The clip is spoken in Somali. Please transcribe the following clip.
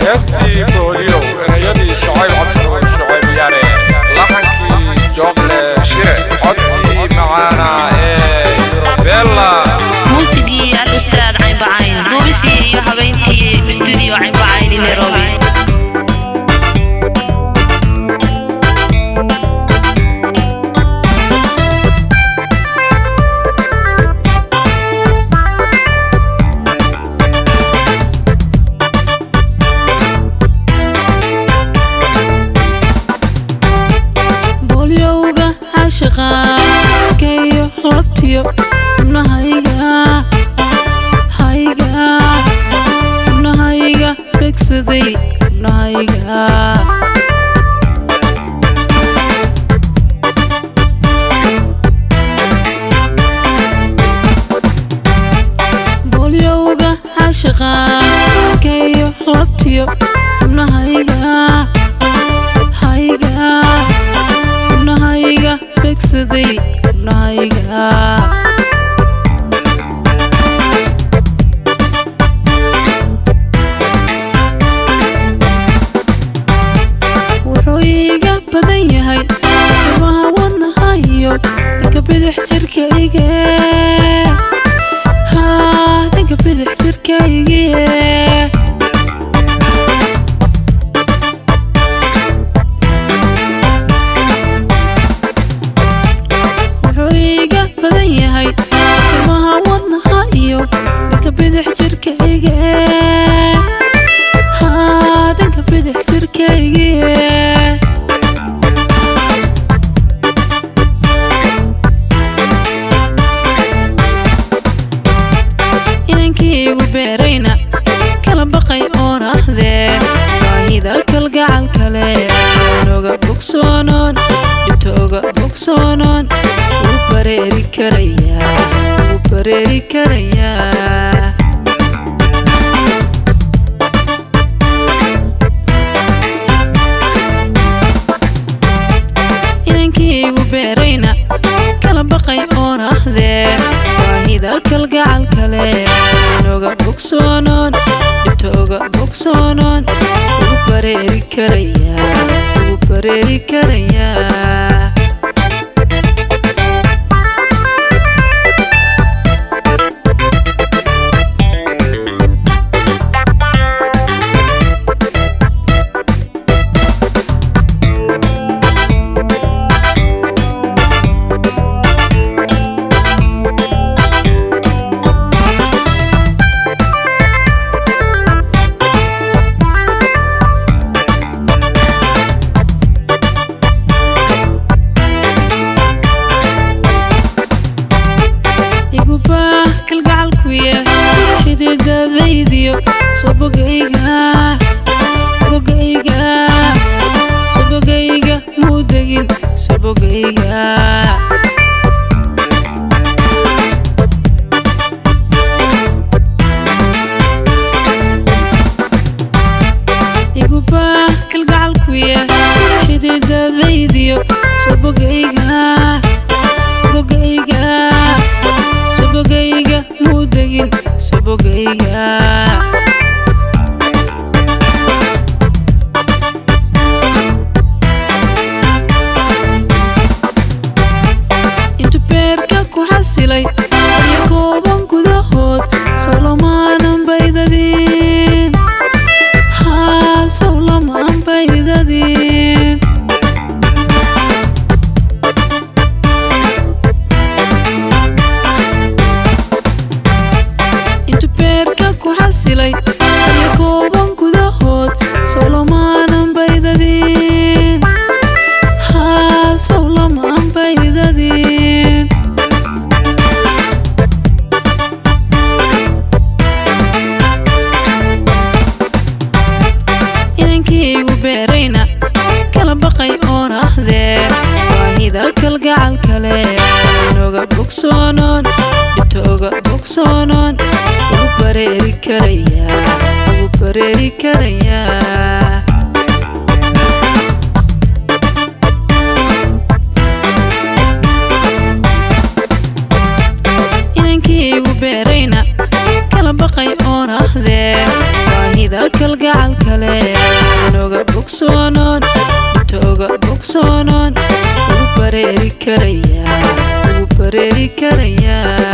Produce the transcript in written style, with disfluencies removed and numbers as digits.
هستي بوليو أنا يدي شعيب عبد شعيب ياري لحنكي جوغل شيء عدي معانا بيلا موسيقي الأستاذ عين بعين دوبسي يا حبيبتي استوديو عين بعين نيروبي كيو ربطيو نهايقا هايقا نهايقا بكسدي نهايقا بوليوغا عاشقا كيو ربطيو نهايقا هايقا نهايقا بكسدي نهايقا وحويقا بدن يهي تبها ونهايو دنك بدح جركايقا ها دنك بدح جركايقا تبها ونهايو دنك بدح جركايقا ها دنك بدح جركايقا inankiygu beerayna kala baqay oo rahdee baahida kalgacal kale nooga bogsoonoon dhibta oga bogsoonoon wuu bareeri karayaa inankiygu beerayna kala baqay oo rahdee baahida kalgacal kale nooga bogsoonoon dhibta oga bogsoonoon wuu bareeri karayaa sobogayga mudagin sobogayga iguba kalgacalkuya xididadaydiyo sobogayga mudagin sobogayga iyo kooban gudahood sowlamaan baydadin haa sowlamaan baydadin intu beerka ku xasilay iyo kooban gudahood sowlamaan baydadin haa sowlamaan baydadin beerayna kala baqay oo rahdee baahida kalgacal kale nooga bogsoonoon dhibta oga bogsoonoon wuu bareeri karayaa inankiygu beerayna kala baqay oo rahdee sida kalgacal kale anoga bogsoonon toga bogsoonon ugu bareeri karaya